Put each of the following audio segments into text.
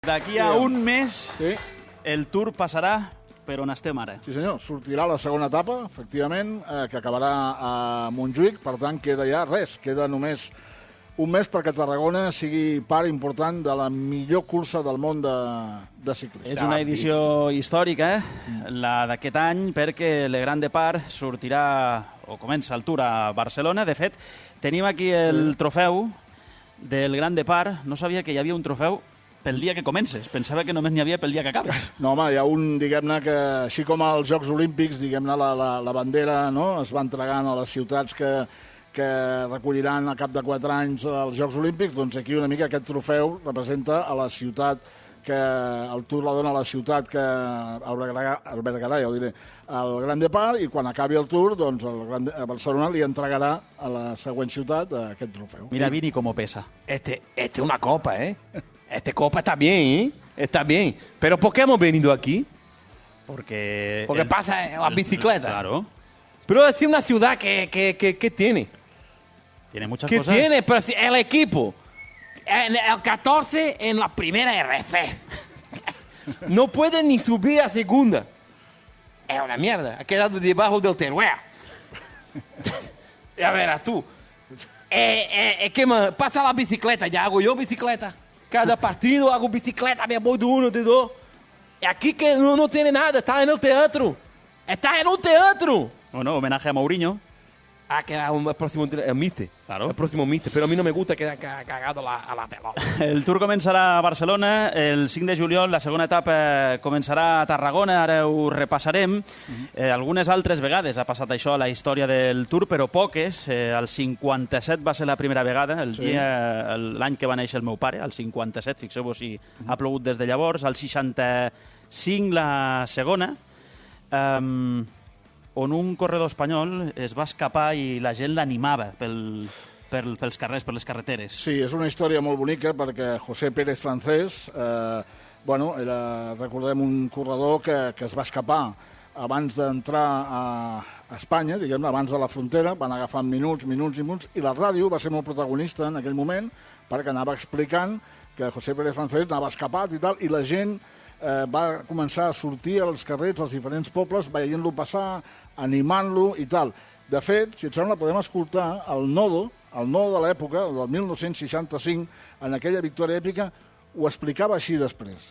D'aquí a un mes el Tour passarà per on estem ara. Sí, senyor. Sortirà la segona etapa, efectivament, que acabarà a Montjuïc. Per tant, queda ja res. Queda només un mes perquè Tarragona sigui part important de la millor cursa del món de ciclisme. És una edició històrica, la d'aquest any, perquè Le Grand Depart sortirà, o comença el Tour a Barcelona. De fet, tenim aquí el trofeu del Grand Depart. No sabia que hi havia un trofeu pel dia que comences. Pensava que només n'hi havia pel dia que acabes. No, home, hi ha un, diguem-ne, que així com als Jocs Olímpics, diguem-ne, la bandera, no?, es va entregant a les ciutats que recolliran al cap de 4 anys els Jocs Olímpics, doncs aquí una mica aquest trofeu representa a la ciutat que el Tour la dona a la ciutat que albergarà, ja ho diré, el Grand Depart, i quan acabi el Tour, doncs a Barcelona li entregarà a la següent ciutat aquest trofeu. Mira, Vini, com pesa. Este es una copa, ¿eh? Esta copa está bien, ¿eh? Está bien. ¿Pero por qué hemos venido aquí? Porque pasa la bicicleta. Claro. Pero es una ciudad que tiene. Tiene muchas ¿Qué cosas. tiene? Pero si el equipo, el 14 en la primera RC. No puede ni subir a segunda. Es una mierda. Ha quedado debajo del Teruel. Ya verás tú. ¿Qué pasa la bicicleta? Ya hago yo bicicleta. Cada partido hago bicicleta, me voy de uno, de dos. Y aquí que no tiene nada, está en el teatro. Está en un teatro. Bueno, homenaje a Mourinho. Que el próximo Mite. Claro. El próximo Mite. Pero a mí no me gusta que haya cagado a la pelota. El Tour començarà a Barcelona el 5 de juliol. La segona etapa començarà a Tarragona. Ara ho repassarem. Algunes altres vegades ha passat això a la història del Tour, però poques. El 57 va ser la primera vegada, l'any que va néixer el meu pare, el 57, fixeu-vos si ha plogut des de llavors. El 65 la segona, on un corredor espanyol es va escapar i la gent l'animava pels carrers, per les carreteres. Sí, és una història molt bonica perquè José Pérez Francés, era, recordem, un corredor que es va escapar abans d'entrar a Espanya, diguem-ne, abans de la frontera, van agafant minuts, i la ràdio va ser molt protagonista en aquell moment perquè anava explicant que José Pérez Francés anava escapat i tal, i la gent va començar a sortir als carrers dels diferents pobles, veient-lo passar, animant-lo i tal. De fet, si et sembla, podem escoltar el nodo de l'època, del 1965, en aquella victòria èpica, ho explicava així després.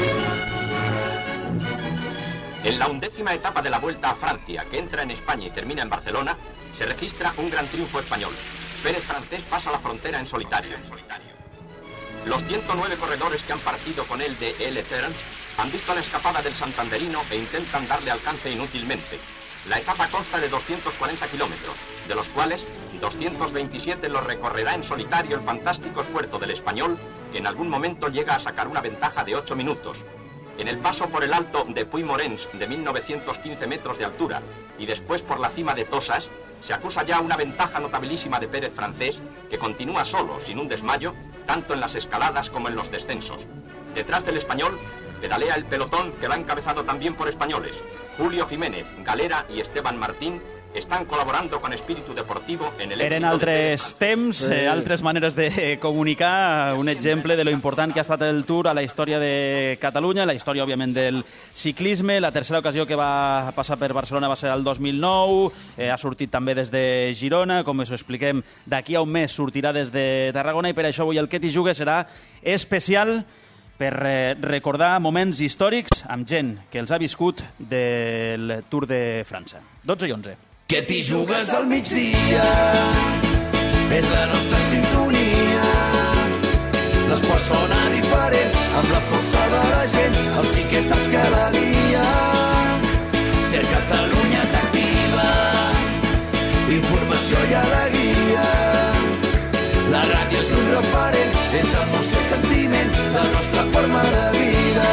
En la 11ª etapa de la Vuelta a Francia, que entra en España y termina en Barcelona, se registra un gran triunfo español. Pérez Francés pasa la frontera en solitario. Los 109 corredores que han partido con él de Elefern han visto la escapada del santanderino e intentan darle alcance inútilmente. La etapa consta de 240 kilómetros, de los cuales 227 los recorrerá en solitario el fantástico esfuerzo del español, que en algún momento llega a sacar una ventaja de 8 minutos. En el paso por el alto de Puy-Morens de 1915 metros de altura y después por la cima de Tosas, se acusa ya una ventaja notabilísima de Pérez Francés, que continúa solo, sin un desmayo, tanto en las escaladas como en los descensos. Detrás del español pedalea el pelotón, que va encabezado también por españoles. Julio Jiménez, Galera y Esteban Martín estan col·laborant con espíritu deportivo en el Eren altres temps, altres maneres de comunicar, un exemple de lo important que ha estat el Tour a la història de Catalunya, la història, òbviament, del ciclisme. La tercera ocasió que va passar per Barcelona va ser el 2009, ha sortit també des de Girona, com us ho expliquem, d'aquí a un mes sortirà des de Tarragona, i per això avui el Que t'hi jugues serà especial per recordar moments històrics amb gent que els ha viscut del Tour de França. 12 i 11. Que t'hi jugues al migdia, és la nostra sintonia. L'esport sona diferent, amb la força de la gent, el sí que saps que la lia. Ser Catalunya t'activa, informació i alegria. La ràdio és un referent, és emoció i sentiment, la nostra forma de vida.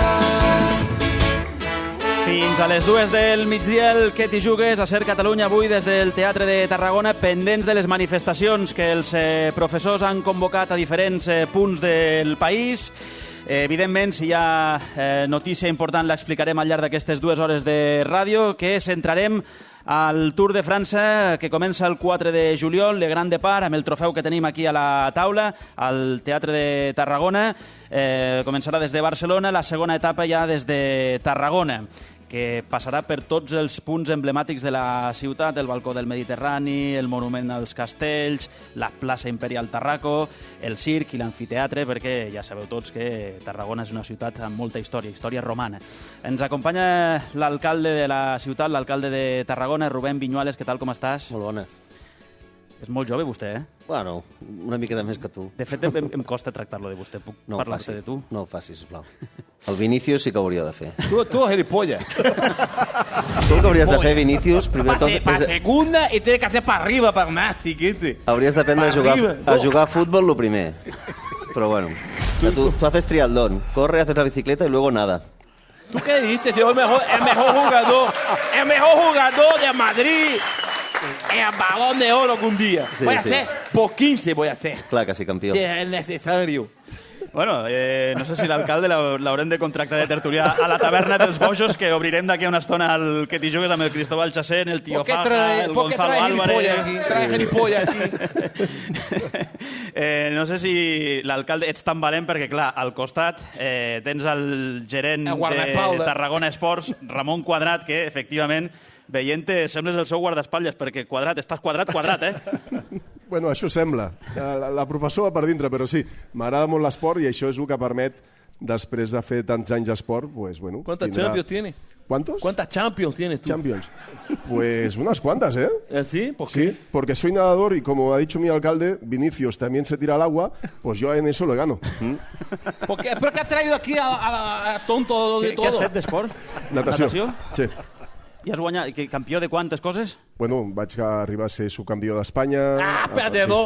Fins a les 2 del migdia, el Que t'hi jugues a Ser Catalunya, avui des del Teatre de Tarragona, pendents de les manifestacions que els professors han convocat a diferents punts del país. Evidentment, si hi ha notícia important, l'explicarem al llarg d'aquestes 2 hores de ràdio, que centrarem al Tour de França, que comença el 4 de juliol, Le Grand Départ, amb el trofeu que tenim aquí a la taula, al Teatre de Tarragona. Començarà des de Barcelona, la segona etapa ja des de Tarragona, que passarà per tots els punts emblemàtics de la ciutat, el balcó del Mediterrani, el monument als castells, la plaça Imperial Tarraco, el circ i l'amfiteatre, perquè ja sabeu tots que Tarragona és una ciutat amb molta història, història romana. Ens acompanya l'alcalde de la ciutat, l'alcalde de Tarragona, Rubén Viñuales. Què tal, com estàs? Molt bones. És molt jove, vostè, eh? Bueno, una miqueta més que tu. De fet, em costa tractar-lo de vostè. Puc parlar-te de tu? No ho facis, sisplau. El Vinícius sí que ho hauria de fer. Tú gilipollas. Tu el que hauries de fer, Vinícius, primer de tot... Para segunda y tiene que hacer para arriba, para más, chiquete. Hauries d'aprendre a jugar a fútbol lo primer. Pero bueno, tú haces triatlón, corre, haces la bicicleta y luego nada. ¿Tú qué dices? Yo el mejor jugador de Madrid. El balón de oro que un día. Sí, voy a hacer por 15, voy a hacer. Clar que sí, campió. Si es necesario. Bueno, no sé si l'alcalde l'haurem de contractar de tertulià a la taverna dels Bojos, que obrirem d'aquí una estona el que t'hi jugues amb el Cristóbal Chacén, el Tío Faja, el Gonzalo Álvarez... Trae gilipollas aquí. No sé si l'alcalde ets tan valent perquè, clar, al costat tens el gerent de Tarragona Esports, Ramon Quadrat, que, efectivament, veient-te, sembles el seu guardaespatlles, perquè Quadrat, estàs quadrat, Bueno, això sembla. La professor va per dintre, però sí, m'agrada molt l'esport i això és el que permet, després de fer tants anys d'esport, pues bueno... ¿Cuántas Champions tiene? ¿Cuántos? ¿Cuántas Champions tienes tú? Champions. Pues unas cuantas, ¿eh? ¿Sí? ¿Por qué? Sí, porque soy nadador y como ha dicho mi alcalde, Vinicius también se tira al agua, pues yo en eso lo gano. ¿Por qué? ¿Pero qué has traído aquí a tonto de todo? Què has fet d'esport? Natació. Sí. I has guanyat campió de quantes coses? Bueno, vaig arribar a ser subcampió d'Espanya... perdedor!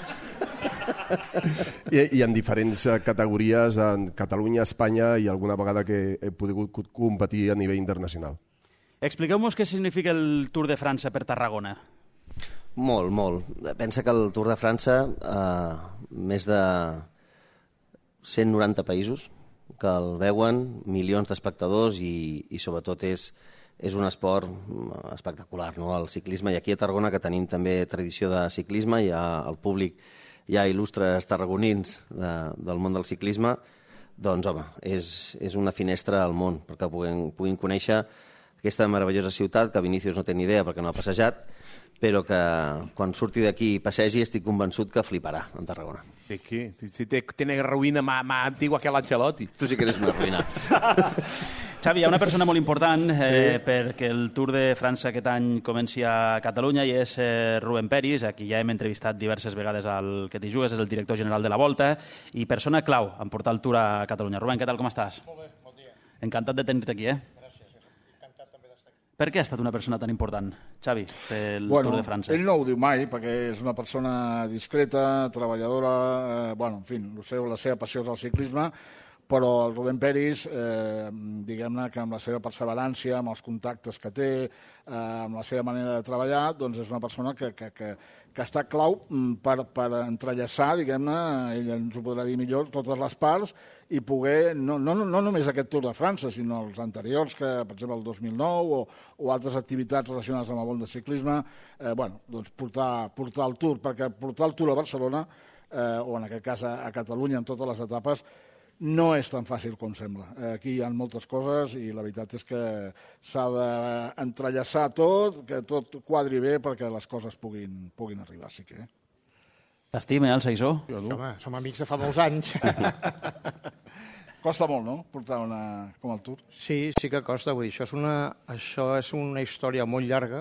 I en diferents categories, en Catalunya, Espanya i alguna vegada que he pogut competir a nivell internacional. Expliqueu-nos què significa el Tour de França per Tarragona. Molt, molt. Pensa que el Tour de França, més de 190 països que el veuen, milions d'espectadors i sobretot és un esport espectacular, no? El ciclisme, i aquí a Tarragona, que tenim també tradició de ciclisme, hi ha el públic, hi ha il·lustres tarragonins del món del ciclisme, doncs, home, és una finestra al món, perquè puguin conèixer aquesta meravellosa ciutat, que Vinícius no té ni idea perquè no ha passejat, però que quan surti d'aquí i passegi estic convençut que fliparà en Tarragona. ¿De qué? Si tienes ruïna más antigua que l'Ancelotti. Tu sí que eres una ruïna. Xavi, hi ha una persona molt important perquè el Tour de França aquest any comenci a Catalunya i és Rubén Peris, a qui ja hem entrevistat diverses vegades al que t'hi jugues, és el director general de la Volta i persona clau en portar el Tour a Catalunya. Rubén, què tal, com estàs? Molt bé, bon dia. Encantat de tenir-te aquí, Gràcies, encantat també d'estar aquí. Per què ha estat una persona tan important, Xavi, pel Tour de França? Ell no ho diu mai, perquè és una persona discreta, treballadora, en fi, la seva passió és el ciclisme, però el Rubén Peris, diguem-ne que amb la seva perseverància, amb els contactes que té, amb la seva manera de treballar, doncs és una persona que està clau per entrellaçar, diguem-ne, ell ens ho podrà dir millor, totes les parts i poder, no només aquest Tour de França, sinó els anteriors, que per exemple el 2009 o altres activitats relacionades amb el món del ciclisme, doncs portar el Tour, perquè portar el Tour a Barcelona, o en aquest cas a Catalunya en totes les etapes, no és tan fàcil com sembla. Aquí hi ha moltes coses i la veritat és que s'ha d'entrellaçar tot, que tot quadri bé perquè les coses puguin arribar. Sí que... T'estima, el Saïsó? Home, som amics de fa molts anys. Costa molt, no?, portar com el Tour. Sí que costa. Vull dir, això és una història molt llarga.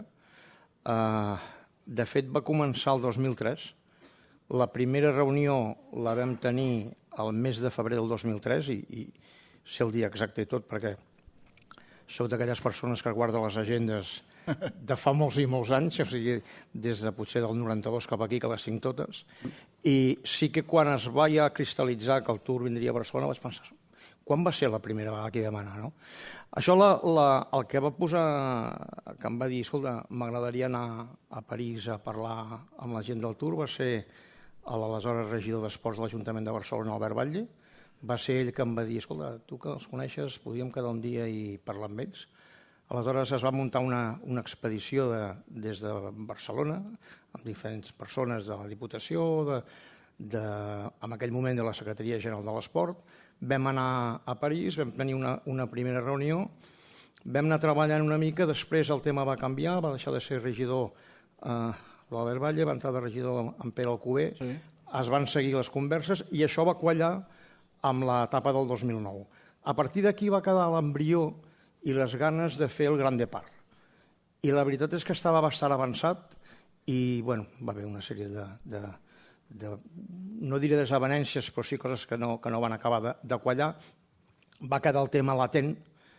De fet, va començar el 2003. La primera reunió la vam tenir al mes de febrer del 2003 i sé el dia exacte i tot perquè sóc d'aquelles persones que guarda les agendes de fa molts i molts anys, o sigui, des de potser del 92 cap aquí, que les tinc totes, i sí que quan es va ja cristal·litzar que el Tour vindria a Barcelona vaig pensar, quan va ser la primera vegada que hi demana, no? Això el que va posar, que em va dir, escolta, m'agradaria anar a París a parlar amb la gent del Tour, va ser a l'aleshores regidor d'Esports de l'Ajuntament de Barcelona, Albert Batlle, va ser ell que em va dir, escolta, tu que els coneixes, podríem quedar un dia i parlar amb ells. Aleshores es va muntar una expedició des de Barcelona, amb diferents persones de la Diputació, en aquell moment de la Secretaria General de l'Esport. Vam anar a París, vam tenir una primera reunió, vam anar treballant una mica, després el tema va canviar, va deixar de ser regidor l'Albert Batlle, va entrar de regidor en Pere Alcover, es van seguir les converses i això va quallar amb l'etapa del 2009. A partir d'aquí va quedar l'embrió i les ganes de fer el Grand Depart. I la veritat és que estava bastant avançat i va haver una sèrie no diré desavenències, però sí coses que no van acabar de quallar. Va quedar el tema latent.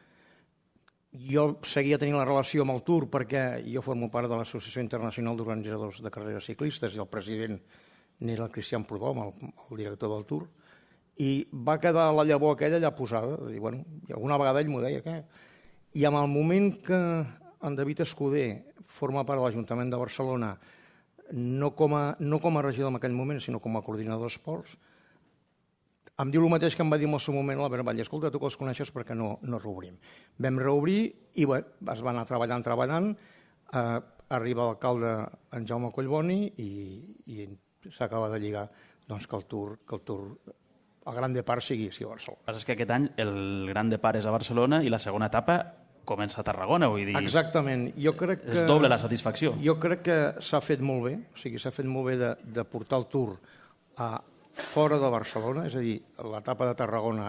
Jo seguia tenint la relació amb el Tour perquè jo formo part de l'Associació Internacional d'Organitzadors de Carreres Ciclistes i el president n'era el Cristian Prudhomme, el director del Tour, i va quedar la llavor aquella allà posada. I alguna vegada ell m'ho deia, què? I en el moment que en David Escudé forma part de l'Ajuntament de Barcelona, no com a regidor en aquell moment, sinó com a coordinador d'esports, em diu el mateix que em va dir en el seu moment l'Albert Batlle, escolta, tu que els coneixes perquè no reobrim. Vam reobrir i es va anar treballant, arriba l'alcalde en Jaume Collboni i s'acaba de lligar que el Tour, el Gran Depart sigui a Barcelona. El que passa és que aquest any el Gran Depart és a Barcelona i la segona etapa comença a Tarragona, vull dir... Exactament. És doble la satisfacció. Jo crec que s'ha fet molt bé, s'ha fet molt bé de portar el Tour fora de Barcelona, és a dir, l'etapa de Tarragona,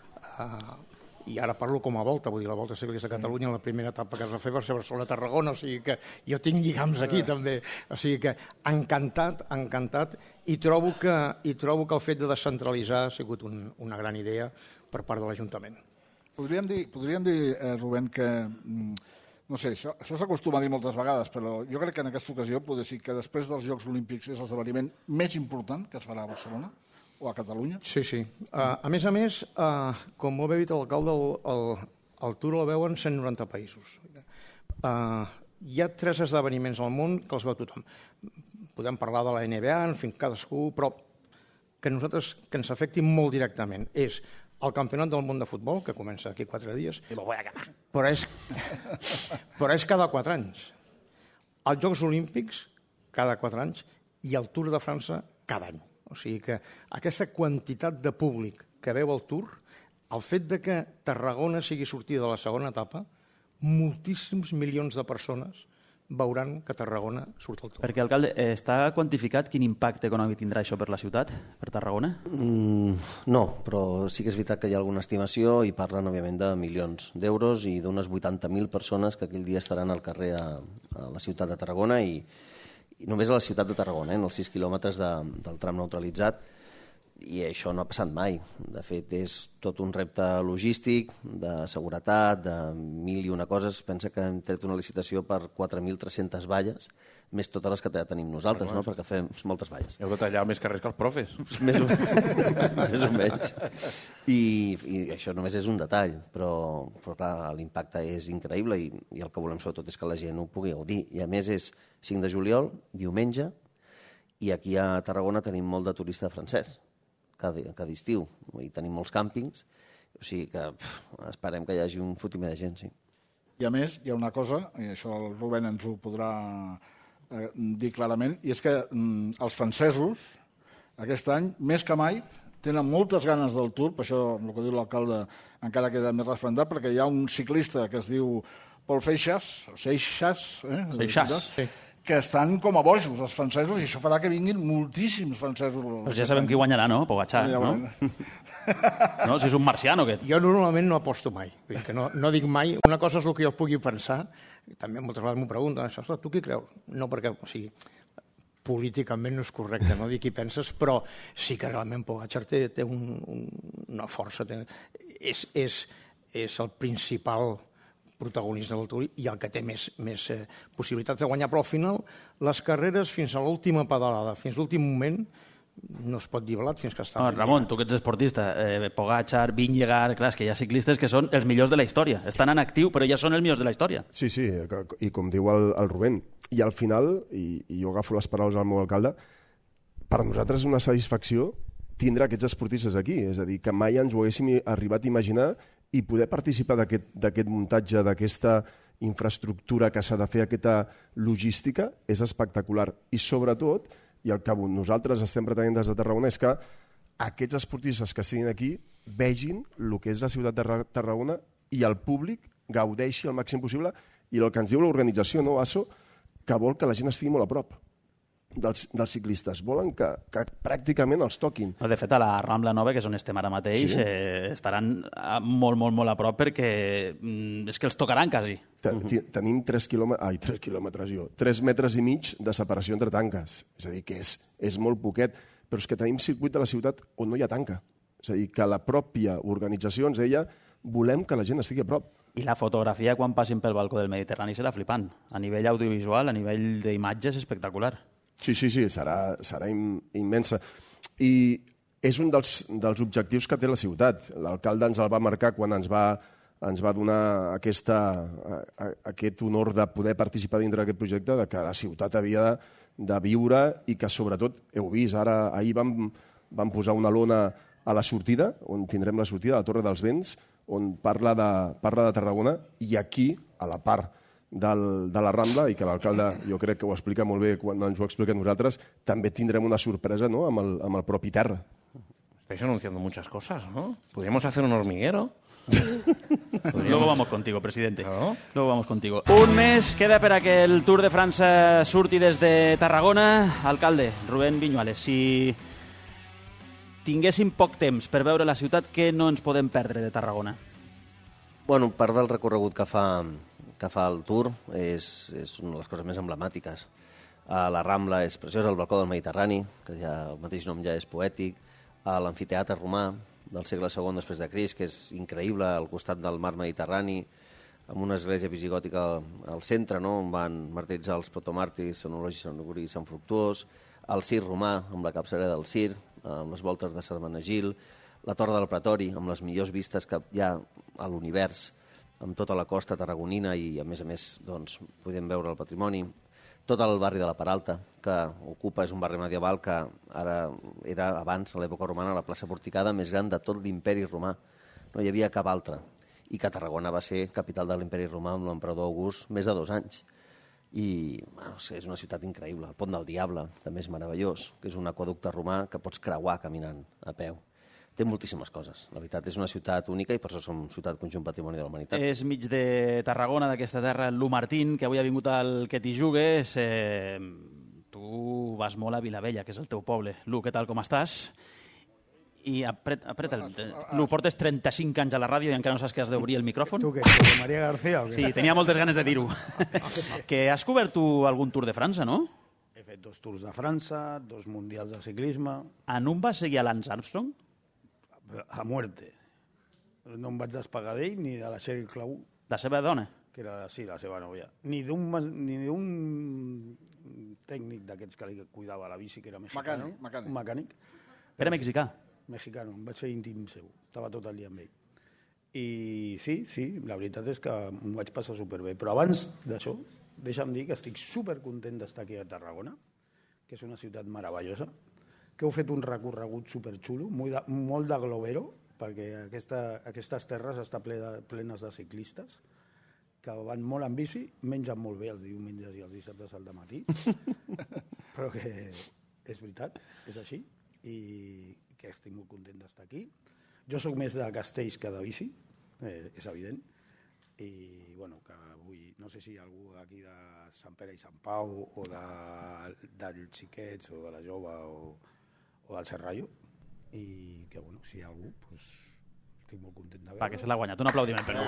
i ara parlo com a volta, vull dir, la Volta Ciclista de Catalunya, la primera etapa que es va fer va ser Barcelona-Tarragona, o sigui que jo tinc lligams aquí també, o sigui que encantat, i trobo que el fet de descentralitzar ha sigut una gran idea per part de l'Ajuntament. Podríem dir, Rubén, que, no sé, això s'acostuma a dir moltes vegades, però jo crec que en aquesta ocasió podria dir que després dels Jocs Olímpics és l'esdeveniment més important que es farà a Barcelona o a Catalunya? Sí. A més, com ho ha dit l'alcalde, el Tour el veuen 190 països. Hi ha 3 esdeveniments al món que els veu tothom. Podem parlar de la NBA, en fi, cadascú, però que ens afecti molt directament. És el Campionat del Món de Futbol, que comença aquí 4 dies, però és cada 4 anys. Els Jocs Olímpics, cada 4 anys, i el Tour de França, cada any. O sigui que aquesta quantitat de públic que veu el Tour, el fet de que Tarragona sigui sortida de la segona etapa, moltíssims milions de persones veuran que Tarragona surt al Tour. Perquè, alcalde, està quantificat quin impacte econòmic tindrà això per la ciutat, per Tarragona? No, però sí que és veritat que hi ha alguna estimació i parlen, òbviament, de milions d'euros i d'unes 80.000 persones que aquell dia estaran al carrer a la ciutat de Tarragona i només a la ciutat de Tarragona, en els 6 quilòmetres del tram neutralitzat, i això no ha passat mai. De fet, és tot un repte logístic, de seguretat, de 1.000 i una coses. Pensa que hem tret una licitació per 4.300 valles, més totes les que tenim nosaltres, no? Perquè fem moltes valles. Heu de tallar més carrers que els profes. Més o menys. I això només és un detall, però clar, l'impacte és increïble i el que volem sobretot és que la gent ho pugui gaudir. I a més és 5 de juliol, diumenge, i aquí a Tarragona tenim molt de turista francès, cada estiu, i tenim molts càmpings, o sigui que esperem que hi hagi un fotimer de gent, sí. I a més, hi ha una cosa, i això el Rubén ens ho podrà dir clarament, i és que els francesos, aquest any, més que mai, tenen moltes ganes del Tour, per això el que diu l'alcalde encara queda més resplendat, perquè hi ha un ciclista que es diu Paul Seixas, que estan com a bojos, els francesos, i això farà que vinguin moltíssims francesos. Doncs ja sabem qui guanyarà, no? Pogačar, no? No, si és un marciano, aquest. Jo normalment no aposto mai. Vull dir que no dic mai. Una cosa és el que jo pugui pensar, i també moltes vegades m'ho pregunten, tu qui creus? No, perquè, o sigui, políticament no és correcte, no dir qui penses, però sí que realment Pogačar té una força. És el principal protagonista del Tour i el que té més possibilitats de guanyar, però al final les carreres fins a l'última pedalada, fins a l'últim moment, no es pot dir blat fins que està... Ramon, tu que ets esportista, Pogačar, Vingegaard, clar, és que hi ha ciclistes que són els millors de la història. Estan en actiu, però ja són els millors de la història. Sí, i com diu el Rubén, i al final, i jo agafo les paraules del meu alcalde, per nosaltres és una satisfacció tindre aquests esportistes aquí. És a dir, que mai ens ho haguéssim arribat a imaginar i poder participar d'aquest muntatge, d'aquesta infraestructura que s'ha de fer, aquesta logística, és espectacular. I sobretot, i el que nosaltres estem pretenent des de Tarragona, és que aquests esportistes que estiguin aquí vegin el que és la ciutat de Tarragona i el públic gaudeixi el màxim possible, i el que ens diu l'organització, no, ASO, que vol que la gent estigui molt a prop dels ciclistes. Volen que pràcticament els toquin. De fet, a la Rambla Nova, que és on estem ara mateix, estaran molt a prop perquè és que els tocaran quasi. Tenim 3 metres i mig de separació entre tanques. És a dir, que és molt poquet, però és que tenim circuit de la ciutat on no hi ha tanca. És a dir, que la pròpia organització ens deia volem que la gent estigui a prop. I la fotografia quan passin pel balcó del Mediterrani serà flipant. A nivell audiovisual, a nivell d'imatges, espectacular. Sí, serà immensa. I és un dels objectius que té la ciutat. L'alcalde ens el va marcar quan ens va donar aquest honor de poder participar dintre d'aquest projecte, de que la ciutat havia de viure i que, sobretot, heu vist, ahir vam posar una lona a la sortida, on tindrem la sortida, a la Torre dels Vents, on parla de Tarragona, i aquí, a la part de la Rambla, i que l'alcalde jo crec que ho explica molt bé quan ens ho explica nosaltres, també tindrem una sorpresa, ¿no?, amb el propi terra. Estáis anunciando muchas cosas, ¿no? Podríamos hacer un hormiguero. Luego vamos contigo, presidente. ¿No? Luego vamos contigo. Un mes queda per a que el Tour de França surti des de Tarragona. Alcalde, Rubén Viñuales, si tinguéssim poc temps per veure la ciutat, què no ens podem perdre de Tarragona? Bueno, part del recorregut que fa el Tour és una de les coses més emblemàtiques. La Rambla és preciosa, el balcó del Mediterrani, que ja el mateix nom ja és poètic, l'amfiteatre romà del segle II després de Crist, que és increïble, al costat del mar Mediterrani, amb una església visigòtica al centre, no?, on van martiritzar els protomàrtirs, Sant Eulogi, Sant Auguri i Sant Fructuós, el Cir romà, amb la capçalera del Cir, amb les voltes de Sarmenegil, la Torre del Pretori, amb les millors vistes que hi ha a l'univers, amb tota la costa tarragonina i, a més, doncs, podem veure el patrimoni. Tot el barri de la Peralta, que ocupa, és un barri medieval que ara era, abans, a l'època romana, la plaça porticada més gran de tot l'imperi romà. No hi havia cap altra. I que Tarragona va ser capital de l'imperi romà amb l'emperador August més de 2 anys. I bueno, és una ciutat increïble. El Pont del Diable també és meravellós, que és un aqüeducte romà que pots creuar caminant a peu. Té moltíssimes coses. La veritat, és una ciutat única i per això som ciutat conjunt patrimoni de la humanitat. És mig de Tarragona, d'aquesta terra, Lu Martín, que avui ha vingut al Que t'hi jugues. Tu vas molt a Vilavella, que és el teu poble. Lu, què tal, com estàs? I apreta Lu, portes 35 anys a la ràdio i encara no saps que has d'obrir el micròfon? Tu què, José María García o què? Sí, tenia moltes ganes de dir-ho. Que has cobert tu algun Tour de França, no? He fet 2 Tours de França, 2 mundials de ciclisme. En un vas seguir a Lance Armstrong? A muerte. No em vaig despegar d'ell ni de la Sheryl Crow. La seva dona? Que era, sí, la seva nòvia. Ni d'un tècnic d'aquests que li cuidava la bici, que era mexicano. Mecànic. Un mecànic. Era mexicà? Mexicano. Em vaig fer íntim seu. Estava tot el dia amb ell. I sí, la veritat és que m'ho vaig passar superbé. Però abans d'això, deixa'm dir que estic supercontent d'estar aquí a Tarragona, que és una ciutat meravellosa, que heu fet un recorregut superxulo, molt de globero, perquè aquestes terres estan plenes de ciclistes que van molt en bici, mengen molt bé els diumenges i els dissabtes al dematí, però que és veritat, és així, i que estic molt content d'estar aquí. Jo sóc més de castells que de bici, és evident, i bueno, que avui no sé si algú d'aquí de Sant Pere i Sant Pau o dels Xiquets o de la Jove o del Serrallo, i que, bueno, si hi ha algú, doncs estic molt content de veure. Va, que se l'ha guanyat. Un aplaudiment per ell.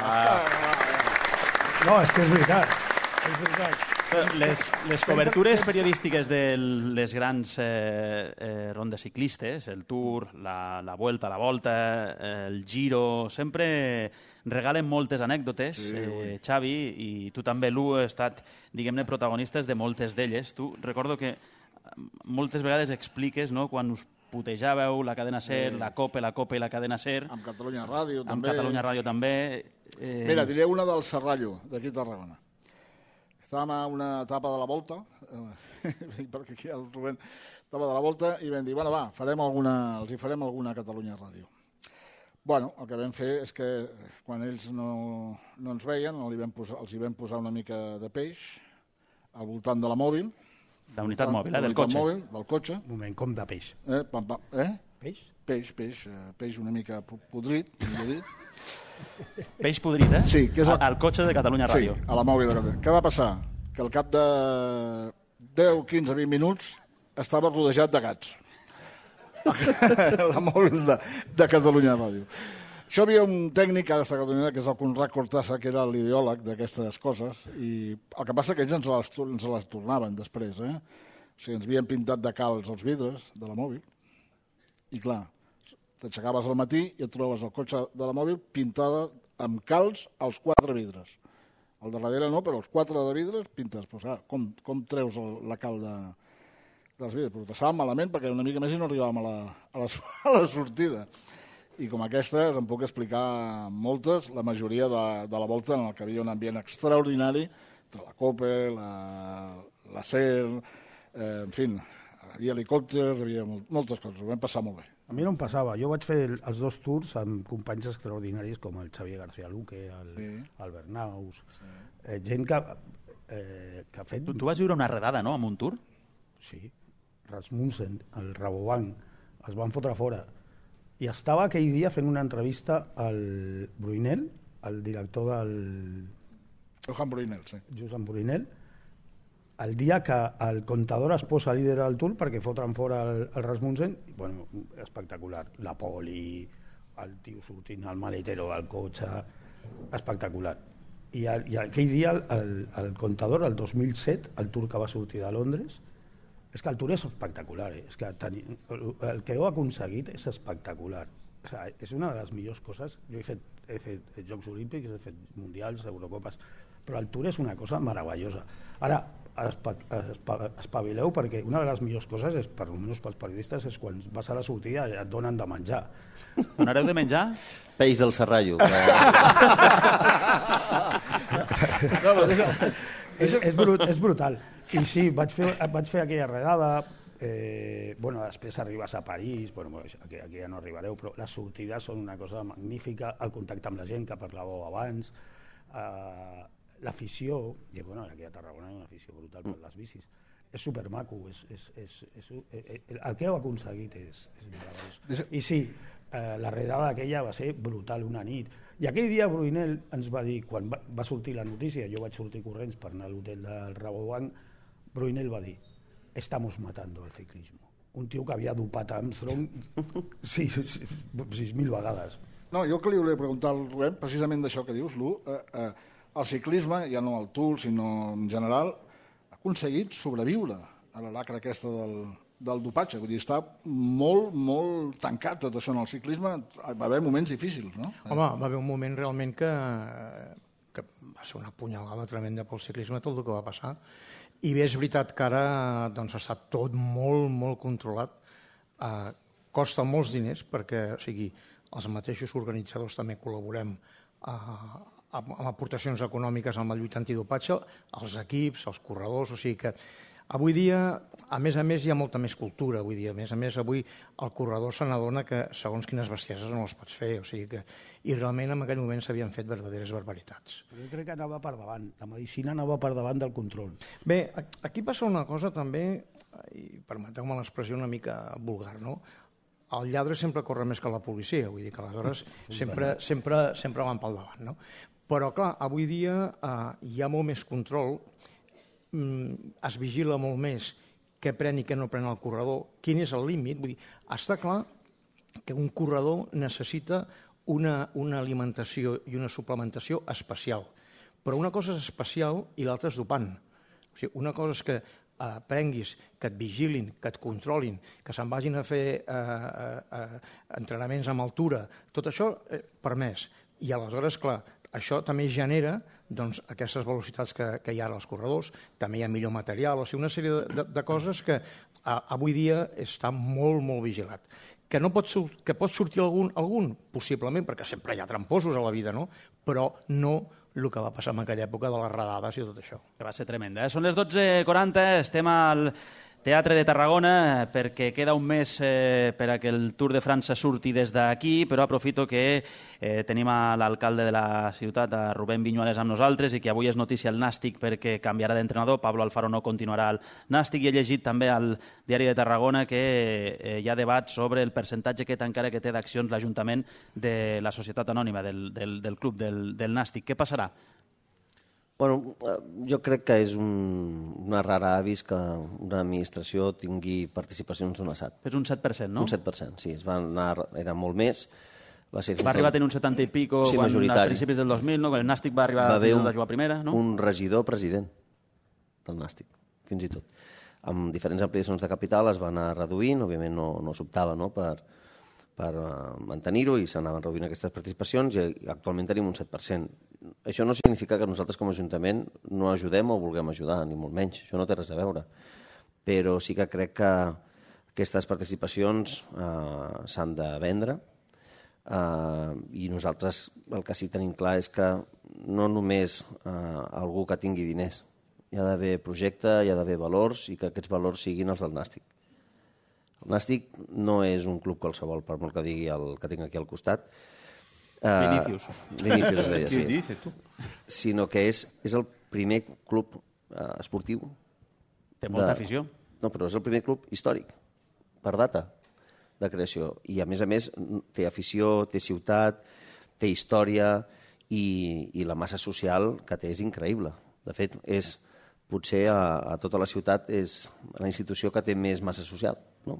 No, és que és veritat. És veritat. Les cobertures periodístiques de les grans rondes ciclistes, el Tour, la Vuelta, la Volta, el Giro, sempre regalen moltes anècdotes, Xavi, i tu també, Lu, has estat, diguem-ne, protagonistes de moltes d'elles. Tu recordo que moltes vegades expliques, no?, quan us putejàveu la cadena SER, la COPE i la cadena SER. Amb Catalunya Ràdio, també. Amb Catalunya Ràdio, també. Mira, diré una del Serrallo, d'aquí a Tarragona. Estàvem a una etapa de la Volta, perquè aquí el Rubén estava de la volta i vam dir, bueno, va, els hi farem alguna a Catalunya Ràdio. Bueno, el que vam fer és que quan ells no ens veien, els hi vam posar una mica de peix al voltant de la mòbil. De la unitat mòbil, del cotxe. Del cotxe. Un moment, com de peix? Peix? Peix una mica podrit, millor dit. Peix podrit, eh? Sí. Al cotxe de Catalunya Ràdio. Sí, a la mòbil de Catalunya. Què va passar? Que al cap de 10, 15, 20 minuts estava rodejat de gats. La mòbil de Catalunya Ràdio. Això havia un tècnic ara està a Catalunya, que és el Conrad Cortassa, que era l'ideòleg d'aquestes coses, i el que passa que ells ens les tornaven després, O sigui, ens havien pintat de calç els vidres de la mòbil, i clar, t'aixecaves al matí i et trobes el cotxe de la mòbil pintada amb calç als 4 vidres. El de darrere no, però els 4 de vidres pintes. Pues, com treus la cal dels vidres? Però passàvem malament perquè una mica més i no arribàvem a la sortida. I com aquestes en puc explicar moltes, la majoria de la volta en què havia un ambient extraordinari entre la COPE, la SER, en fi, hi havia helicòpters, hi havia moltes coses, ho vam passar molt bé. A mi no em passava, jo vaig fer els 2 tours amb companys extraordinaris com el Xavier García Luque, el Bernaus, gent que ha fet... Tu vas viure una redada, no?, amb un tour? Sí, Rasmussen, el Rabobank, es van fotre fora. I estava aquell dia fent una entrevista al Bruinel, el director del... Johan Bruinel, sí. Johan Bruinel, el dia que el Contador es posa líder del tour perquè fotran fora el Rasmussen, bueno, espectacular. La poli, el tio sortint al maletero del cotxe, espectacular. I aquell dia el Contador, el 2007, el tour que va sortir de Londres, és que el tour és espectacular, és que el que heu aconseguit és espectacular. O sigui, és una de les millors coses. Jo he fet Jocs Olímpics, he fet Mundials, Eurocopes, però el tour és una cosa meravellosa. Ara, espavileu perquè una de les millors coses, per almenys pels periodistes, és quan vas a la sortida i et donen de menjar. Donareu de menjar? Peix del serrallo. És brutal. I sí, vaig fer aquella redada, després arribes a París, aquí ja no arribareu, però les sortides són una cosa magnífica, el contacte amb la gent que parlàveu abans, l'afició, i aquí a Tarragona hi ha una afició brutal per les bicis, és supermaco, el que heu aconseguit és meravellós. I sí, la redada aquella va ser brutal una nit, i aquell dia Bruinel ens va dir, quan va sortir la notícia, jo vaig sortir corrents per anar a l'hotel del Rabobank, Bruinel va dir, estamos matando el ciclismo. Un tio que havia dopat Armstrong 6.000 vegades. No, jo que li volia preguntar al Rubén, precisament d'això que dius, Lu, el ciclisme, ja no el Tour, sinó en general, ha aconseguit sobreviure a la lacra aquesta del dopatge. Vull dir, està molt, molt tancat tot això en el ciclisme. Va haver moments difícils, no? Home, va haver un moment realment que va ser una punyalada tremenda pel ciclisme, tot el que va passar. I bé, és veritat que ara està tot molt, molt controlat. Costa molts diners perquè, els mateixos organitzadors també col·laborem amb aportacions econòmiques amb la lluita antidopatge, els equips, els corredors, o sigui que avui dia, a més, hi ha molta més cultura. Vull dir, a més, avui el corredor se n'adona que segons quines bestieses no les pots fer. O sigui que, i realment en aquell moment s'havien fet verdaderes barbaritats. Però jo crec que anava per davant. La medicina anava per davant del control. Bé, aquí passa una cosa també, i permeteu-me l'expressió una mica vulgar, no? El lladre sempre corre més que la policia, vull dir que aleshores sempre van pel davant, no? Però, clar, avui dia hi ha molt més control, es vigila molt més què pren i què no pren el corredor, quin és el límit. Vull dir, està clar que un corredor necessita una alimentació i una suplementació especial, però una cosa és especial i l'altra és dopant. O sigui, una cosa és que prenguis, que et vigilin, que et controlin, que se'n vagin a fer entrenaments amb altura, tot això permès. I aleshores, clar, això també genera aquestes velocitats que hi ha als corredors, també hi ha millor material, o sigui, una sèrie de coses que avui dia està molt, molt vigilat. Que pot sortir algun? Possiblement, perquè sempre hi ha tramposos a la vida, no? Però no el que va passar en aquella època de les redades i tot això. Que va ser tremenda. Són les 12:40, estem al Teatre de Tarragona, perquè queda un mes per a que el Tour de França surti des d'aquí, però aprofito que tenim a l'alcalde de la ciutat, a Rubén Viñuales, amb nosaltres, i que avui és notícia el Nàstic perquè canviarà d'entrenador. Pablo Alfaro no continuarà al Nàstic, i he llegit també al diari de Tarragona que hi ha debat sobre el percentatge que encara que té d'accions l'Ajuntament de la societat anònima del club del Nàstic. Què passarà? Bueno, jo crec que és una rara avis que una administració tingui participacions d'un SAT. És un 7%, no? Un 7%, sí. Era molt més. Va arribar a tenir un 70 i pico quan a principis del 2000, no? Quan el Nàstic va arribar a jugar a primera, no? Un regidor president del Nàstic, fins i tot. Amb diferents ampliacions de capital es va anar reduint, òbviament no s'optava per mantenir-ho i s'anaven reduint aquestes participacions i actualment tenim un 7%. Això no significa que nosaltres com a Ajuntament no ajudem o vulguem ajudar, ni molt menys. Això no té res a veure. Però sí que crec que aquestes participacions s'han de vendre i nosaltres el que sí que tenim clar és que no només algú que tingui diners. Hi ha d'haver projecte, hi ha d'haver valors i que aquests valors siguin els del Nàstic. El Nàstic no és un club qualsevol, per molt que digui el que tinc aquí al costat. Vinícius. Vinícius es deia, sí. Què dices, tu? Sinó que és el primer club esportiu. Té molta afició. No, però és el primer club històric, per data de creació. I a més, té afició, té ciutat, té història i la massa social que té és increïble. De fet, potser a tota la ciutat és la institució que té més massa social, no?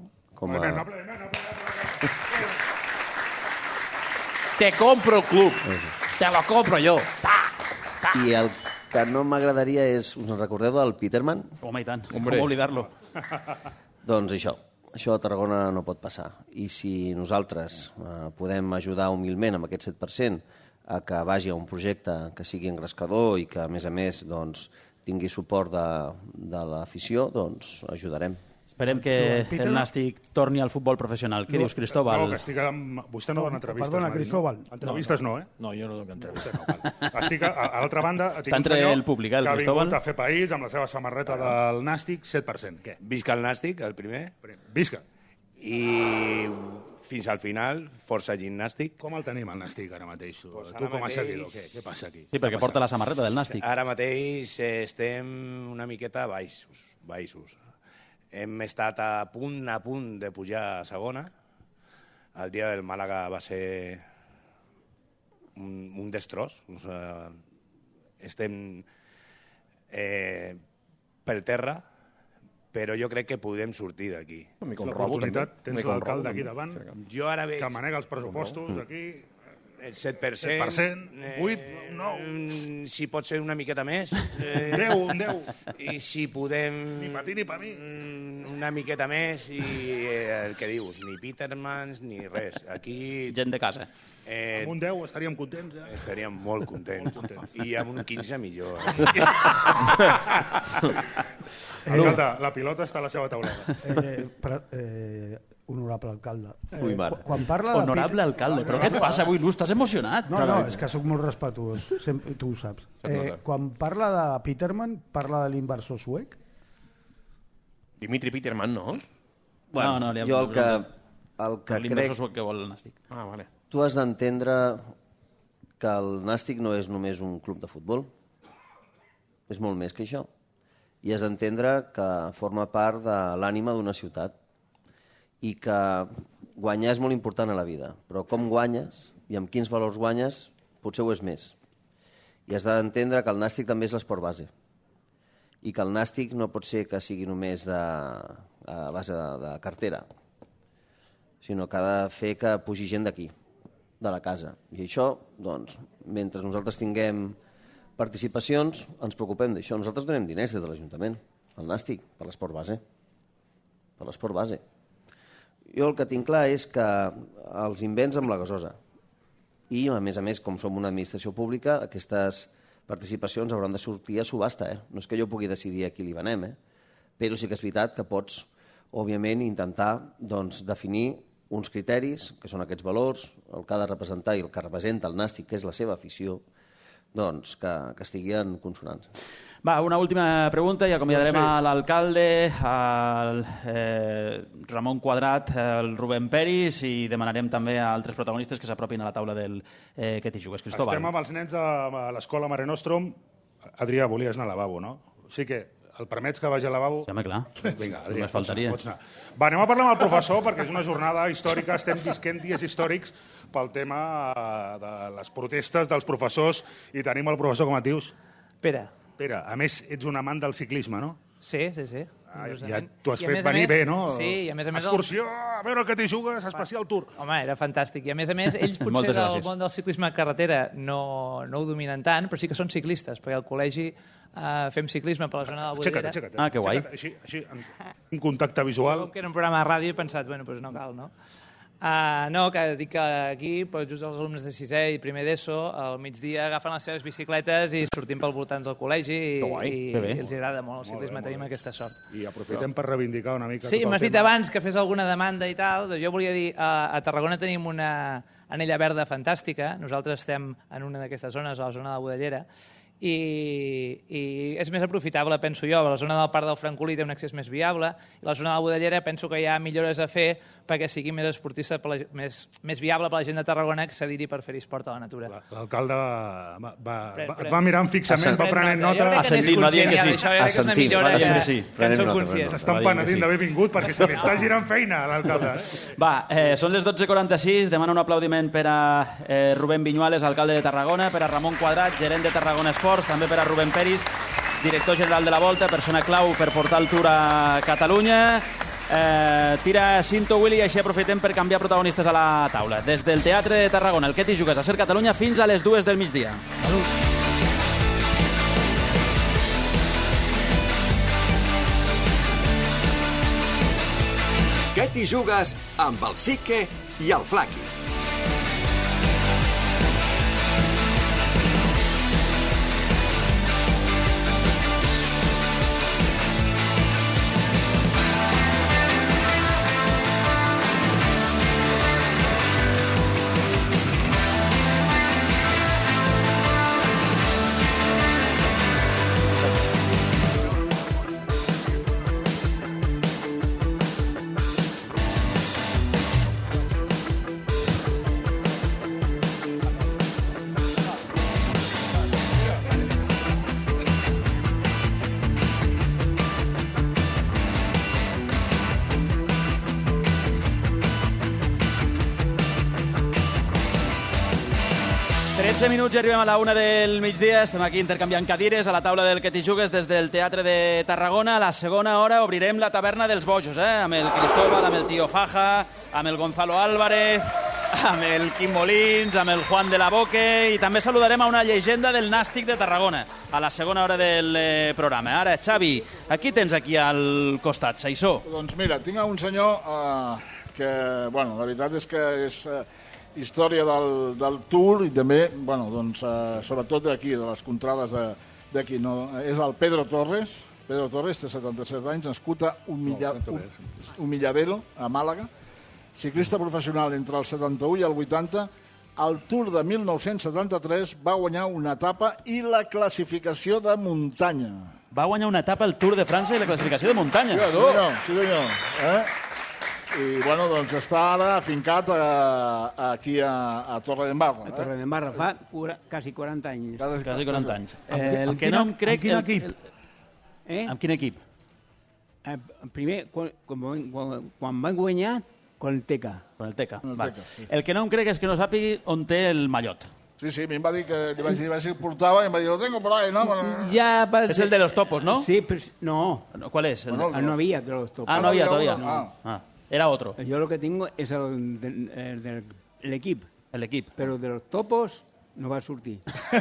Te compro el club. Te lo compro yo. I el que no m'agradaria és... Us en recordeu del Peterman? Home, i tant. Com oblidar-lo? Doncs això a Tarragona no pot passar. I si nosaltres podem ajudar humilment amb aquest 7% a que vagi a un projecte que sigui engrescador i que, a més, tingui suport de l'afició, doncs ajudarem. Esperem que el Nàstic torni al futbol professional. Què dius, Cristóbal? No, que estic amb... Vostè no dona entrevistes. Perdona, Cristóbal. Entrevistes no, eh? No, jo no dono entrevistes. Estic, a l'altra banda, està entre el públic, el Cristóbal. Que ha vingut a fer país amb la seva samarreta del Nàstic, 7%. Què? Visca el Nàstic, el primer. Visca. I fins al final, força gimnàstic. Com el tenim, el Nàstic, ara mateix? Tu com a seguidor, què passa aquí? Sí, perquè porta la samarreta del Nàstic. Ara mateix estem una miqueta baixos. Hem estat a punt de pujar a segona. El dia del Màlaga va ser un destroç. O sea, estem per terra, però jo crec que podem sortir d'aquí. L'oportunitat, tens l'alcalde aquí davant, jo ara veig... que manega els pressupostos aquí... El 7%, 8, 9... Si pot ser una miqueta més. 10. I si podem... Ni pa ti ni pa mi. Una miqueta més i el que dius, ni Petermans ni res. Aquí... Gent de casa. Amb un 10 estaríem contents, ja? Estaríem molt contents. I amb un 15 millor. La pilota està a la seva taulada. Honorable alcalde. Ui, mare. Quan parla de Honorable alcalde, però què et passa avui, Luz? Estàs emocionat? No, és que sóc molt respetuós, tu ho saps. Quan parla de Peterman, parla de l'inversor suec? Dimitri Peterman, no? Bueno, jo el que l'inversor suec que vol el Nàstic. Ah, vale. Tu has d'entendre que el Nàstic no és només un club de futbol. És molt més que això. I has d'entendre que forma part de l'ànima d'una ciutat i que guanyar és molt important a la vida, però com guanyes i amb quins valors guanyes potser ho és més. I has d'entendre que el Nàstic també és l'esport base i que el Nàstic no pot ser que sigui només a base de cartera, sinó que ha de fer que pugi gent d'aquí, de la casa. I això, doncs, mentre nosaltres tinguem participacions, ens preocupem d'això. Nosaltres donem diners des de l'Ajuntament, al Nàstic, per l'esport base. Per l'esport base. Jo el que tinc clar és que els invents amb la gasosa i, a més, com som una administració pública, aquestes participacions hauran de sortir a subhasta. No és que jo pugui decidir a qui li venem, però sí que és veritat que pots, òbviament, intentar definir uns criteris, que són aquests valors, el que ha de representar i el que representa el Nàstic, que és la seva afició, doncs, que estigui en consonants. Va, una última pregunta i acomiadarem a l'alcalde, al Ramon Quadrat, al Rubén Peris i demanarem també a altres protagonistes que s'apropin a la taula del Que t'hi jugues. Cristóbal. Estem amb els nens de l'escola Mare Nostrum. Adrià, volies anar al lavabo, no? O sigui que el permets que vagi al lavabo? Sí, home, clar. Vinga, Adrià, Només faltaria. pots anar. Va, anem a parlar amb el professor, perquè és una jornada històrica, estem visquent dies històrics pel tema de les protestes dels professors i tenim el professor, com et dius? Pere. Pere, a més, ets un amant del ciclisme, no? Sí. Ja t'ho has fet venir bé, no? Sí, i a més... Excursió, a veure el que t'hi jugues, especial tour. Home, era fantàstic. I a més, ells potser del món del ciclisme a carretera no ho dominen tant, però sí que són ciclistes, perquè al col·legi fem ciclisme per la zona de la Bodellera. Aixeca't. Ah, que guai. Així, un contacte visual. Com que era un programa de ràdio he pensat, bueno, doncs no cal, no? No, que dic que aquí, just els alumnes de 6è i primer d'ESO, al migdia agafen les seves bicicletes i sortim pel voltants del col·legi i els agrada molt el ciclisme, tenim aquesta sort. I aprofitem per reivindicar una mica... Sí, m'has dit abans que fes alguna demanda i tal. Jo volia dir, a Tarragona tenim una anella verda fantàstica, nosaltres estem en una d'aquestes zones, a la zona de la Bodellera, i és més aprofitable, penso jo. La zona del Parc del Francolí té un accés més viable i la zona de la Bodellera penso que hi ha millores a fer perquè sigui més esportista, més viable per la gent de Tarragona accedir-hi per fer esport a la natura. L'alcalde et va mirant fixament, va prenent nota. Assentim, va dient que sí. Assentim, va dient que sí. S'estan penedint d'haver vingut perquè se li està girant feina a l'alcalde. Va, són les 12:46, demano un aplaudiment per a Rubén Viñuales, alcalde de Tarragona, per a Ramon Quadrat, gerent de Tarragona Esports, també per a Rubén Peris, director general de la Volta, persona clau per portar el Tour a Catalunya. Tira cinto, Willy, i així aprofitem per canviar protagonistes a la taula. Des del Teatre de Tarragona, el Que t'hi jugues a Ser Catalunya fins a les 2 del migdia. Que t'hi jugues amb el Sique i el Flaqui. Minuts i arribem a la 1 del migdia. Estem aquí intercanviant cadires a la taula del Que t'hi jugues des del Teatre de Tarragona. A la segona hora obrirem la taverna dels bojos, amb el Cristóbal, amb el Tío Faja, amb el Gonzalo Álvarez, amb el Quim Molins, amb el Juan de la Boque, i també saludarem a una llegenda del nàstic de Tarragona a la segona hora del programa. Ara, Xavi, aquí tens aquí al costat, Saissó. Doncs mira, tinc un senyor que, bueno, la veritat és que és història del Tour i també, bueno, doncs, sobretot d'aquí, de les contrades d'aquí. No? És el Pedro Torres. Pedro Torres té 77 anys, nascut a Humillavero, a Màlaga. Ciclista professional entre el 71 i el 80. Al Tour de 1973 va guanyar una etapa i la classificació de muntanya. Va guanyar una etapa al Tour de França i la classificació de muntanya. Sí, senyor. I, bueno, doncs està ara afincat aquí a Torredembarra. A Torredembarra, fa quasi 40 anys. Quasi 40 anys. El que no em crec... Amb quin equip? Amb quin equip? Primer, quan van guanyar, con el Teca. Con el Teca. El que no em crec és que no sàpigui on té el mallot. Sí, a mi em va dir que li vaig dir que portava i em va dir, lo tengo por ahí, ¿no? Es el de los topos, ¿no? Sí, pero no. ¿Cuál es? No había de los topos. No había todavía. Era otro. Yo lo que tengo es el del equipo. El equipo. Pero de los topos no va a sortir.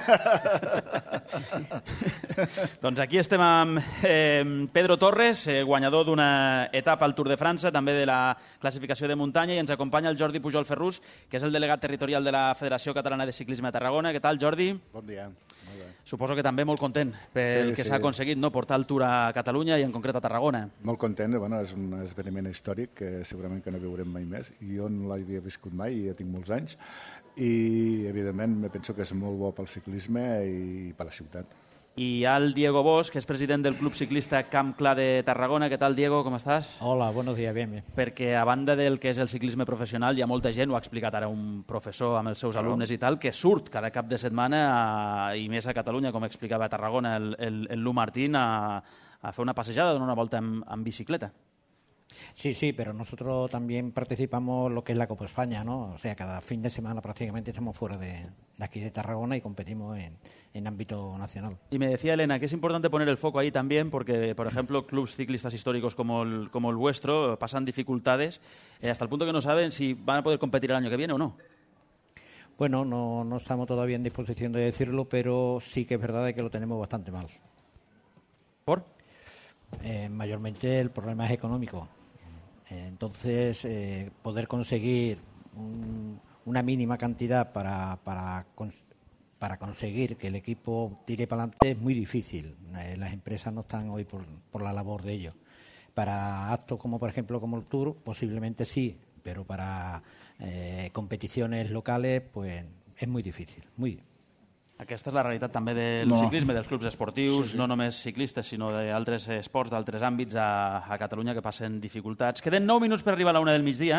Doncs aquí estem amb Pedro Torres, guanyador d'una etapa al Tour de França, també de la classificació de muntanya, i ens acompanya el Jordi Pujol Ferrús, que és el delegat territorial de la Federació Catalana de Ciclisme a Tarragona. Què tal, Jordi? Bon dia. Suposo que també molt content pel que s'ha aconseguit, no? Portar el Tour a Catalunya i en concret a Tarragona. Molt content, és un esdeveniment històric que segurament que no veurem mai més. Jo no l'havia viscut mai i ja tinc molts anys i evidentment penso que és molt bo pel ciclisme i per la ciutat. I hi ha el Diego Bosch, que és president del Club Ciclista Camp Clar de Tarragona. Què tal, Diego? Com estàs? Hola, buenos días, bien. Perquè a banda del que és el ciclisme professional, hi ha molta gent, ho ha explicat ara un professor amb els seus alumnes i tal, que surt cada cap de setmana, i més a Catalunya, com explicava a Tarragona el Lu Martín, a fer una passejada, donar una volta en bicicleta. Sí, pero nosotros también participamos en lo que es la Copa España, ¿no? O sea, cada fin de semana prácticamente estamos fuera de aquí de Tarragona y competimos en ámbito nacional. Y me decía Elena que es importante poner el foco ahí también porque, por ejemplo, clubes ciclistas históricos como el vuestro pasan dificultades hasta el punto que no saben si van a poder competir el año que viene o no. Bueno, no estamos todavía en disposición de decirlo, pero sí que es verdad que lo tenemos bastante mal. ¿Por? Mayormente el problema es económico. Entonces, poder conseguir una mínima cantidad para conseguir que el equipo tire para adelante es muy difícil. Las empresas no están hoy por la labor de ello. Para actos como, por ejemplo, como el Tour, posiblemente sí, pero para competiciones locales, pues es muy difícil, muy. Aquesta és la realitat també del ciclisme, dels clubs esportius, no només ciclistes, sinó d'altres esports, d'altres àmbits a Catalunya que passen dificultats. Queden 9 minuts per arribar a la 1 del migdia.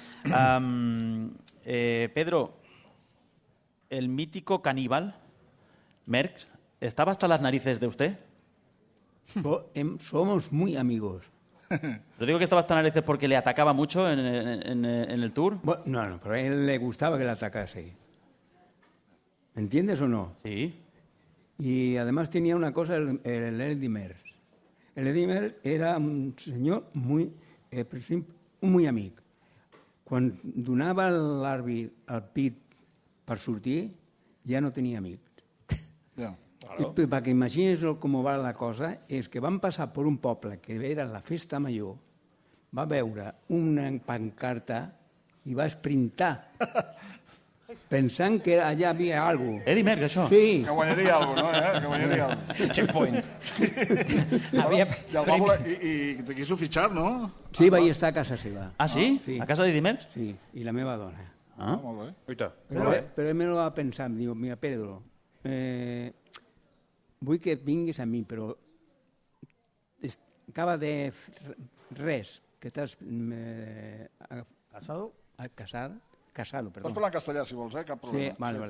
Pedro, el mítico caníbal, Merckx, ¿estaba hasta las narices de usted? Somos muy amigos. Lo digo que estaba hasta las narices porque le atacaba mucho en el Tour. Bueno, no, pero a él le gustaba que le atacase. ¿Entiendes o no? Sí. Y además tenía una cosa, el Eddy Merckx. El Eddy Merckx era un senyor muy amic. Quan donava l'àrbit al pit per sortir, ja no tenia amics. I perquè imagines com va la cosa, és que van passar per un poble que era la festa major, va veure una pancarta i va esprintar pensant que allà havia alguna cosa. Eddy Merckx, això? Sí. Que guanyaria alguna cosa, no? Que guanyaria alguna cosa. Checkpoint. I te quiso fichar, no? Sí, vaig estar a casa seva. Ah, sí? A casa d'Eddy Merckx? Sí, i la meva dona. Ah, molt bé. Però ell me lo va pensar, em diu, mira, Pedro, vull que vinguis a mi, però acaba de res, que t'has... ¿Casado? Casado, perdón. Pots parlar en castellà, si vols, cap problema. Sí, vale.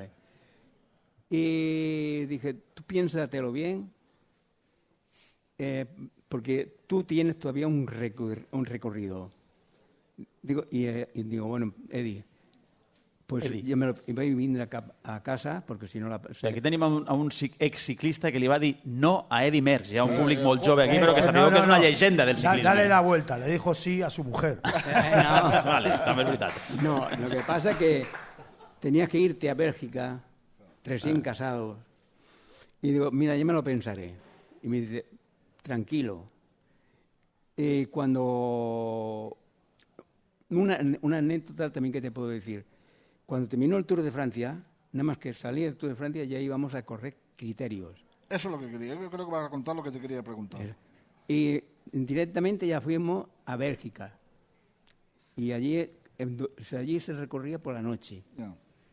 Y dije, tú piénsatelo bien, porque tú tienes todavía un recorrido. Digo, digo, bueno, Eddie, pues Eddie. yo me voy a venir a casa, porque si no la... Aquí tenim a un exciclista que li va dir no a Eddy Merckx. Hi ha un públic molt jove aquí, però que sapigueu que és una llegenda del ciclisme. Dale la vuelta, le dijo sí a su mujer. No. Vale, també és veritat. No, lo que pasa es que tenías que irte a Bélgica, recién casados. Y digo, mira, yo me lo pensaré. Y me dice, tranquilo. Cuando... Una anécdota también que te puedo decir. Cuando terminó el Tour de Francia, nada más que salí del Tour de Francia, ya íbamos a correr criterios. Eso es lo que quería. Yo creo que vas a contar lo que te quería preguntar. Y directamente ya fuimos a Bélgica. Y allí se recorría por la noche. Yeah.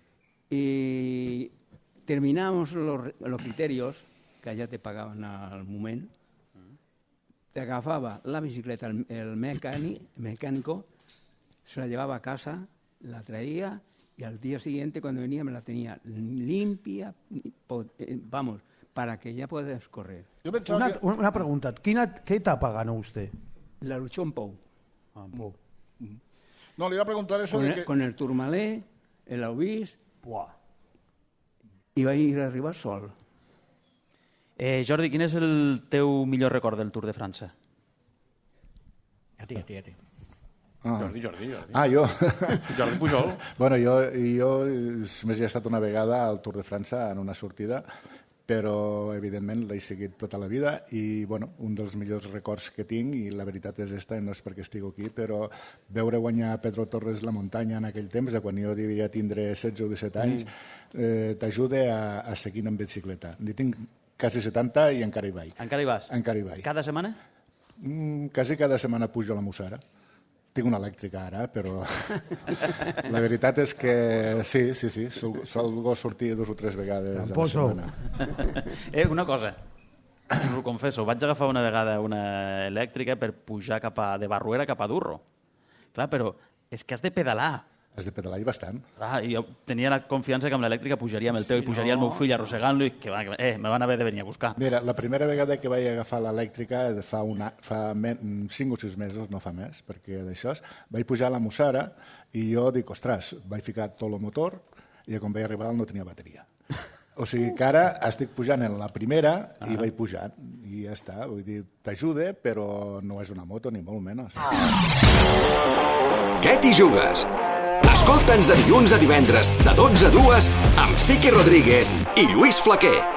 Y terminamos los criterios, que allá te pagaban al moment. Te agafaba la bicicleta el mecánico, se la llevaba a casa, la traía y al día siguiente cuando venía me la tenía limpia, vamos, para que ya puedas correr. Una pregunta, ¿qué etapa ganó usted? La luchó en Pou. Pou. No, le iba a preguntar eso con el Tourmalet, el Aubis, i vaig ir a arribar sol. Jordi, quin és el teu millor record del Tour de França? A ti. Jordi. Jo. Jordi Pujol. Bueno, jo només he estat una vegada al Tour de França en una sortida però evidentment l'he seguit tota la vida i bueno, un dels millors records que tinc, i la veritat és esta, no és perquè estic aquí, però veure guanyar Pedro Torres la muntanya en aquell temps, quan jo devia tindre 16 o 17 anys, t'ajuda a seguir en bicicleta. N'hi tinc quasi 70 i encara hi vaig. Encara hi vas? Encara hi vaig. Cada setmana? Quasi cada setmana pujo a la Mussara. Tinc una elèctrica ara, però la veritat és que sí, solgo sortir 2 o 3 vegades a la setmana. Una cosa, us ho confesso, vaig agafar una vegada una elèctrica per pujar de Barruera cap a Durro. Clar, però és que has de pedalar. Has de pedalar i bastant. Jo tenia la confiança que amb l'elèctrica pujaria amb el teu i pujaria el meu fill arrossegant-lo i que me van haver de venir a buscar. Mira, la primera vegada que vaig agafar l'elèctrica fa 5 o 6 mesos, no fa més, perquè d'això, vaig pujar a la Mussara i jo dic, ostres, vaig ficar tot el motor i quan vaig arribar no tenia bateria. O sigui que ara estic pujant en la primera i vaig pujant i ja està. Vull dir, t'ajuda, però no és una moto ni molt menys. Què t'hi jugues? Escolta'ns de dilluns a divendres, de 12 a 2, amb Sique Rodríguez i Lluís Flaquer.